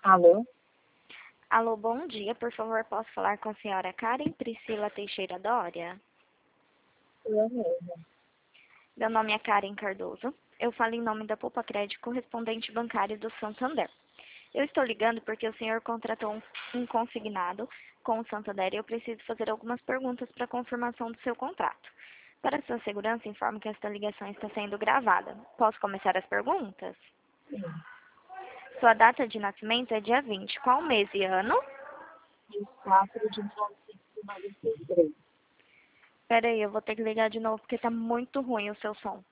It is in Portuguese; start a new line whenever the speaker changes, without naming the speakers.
Alô?
Alô, bom dia. Por favor, posso falar com a senhora Karen Priscila Teixeira Dória?
Eu mesma.
Meu nome é Karen Cardoso. Eu falo em nome da Poupa Crédito Correspondente Bancário do Santander. Eu estou ligando porque o senhor contratou um consignado com o Santander e eu preciso fazer algumas perguntas para confirmação do seu contrato. Para sua segurança, informo que esta ligação está sendo gravada. Posso começar as perguntas?
Sim.
Sua data de nascimento é dia 20. Qual mês e ano?
24 de 1993.
Pera aí, eu vou ter que ligar de novo porque está muito ruim o seu som.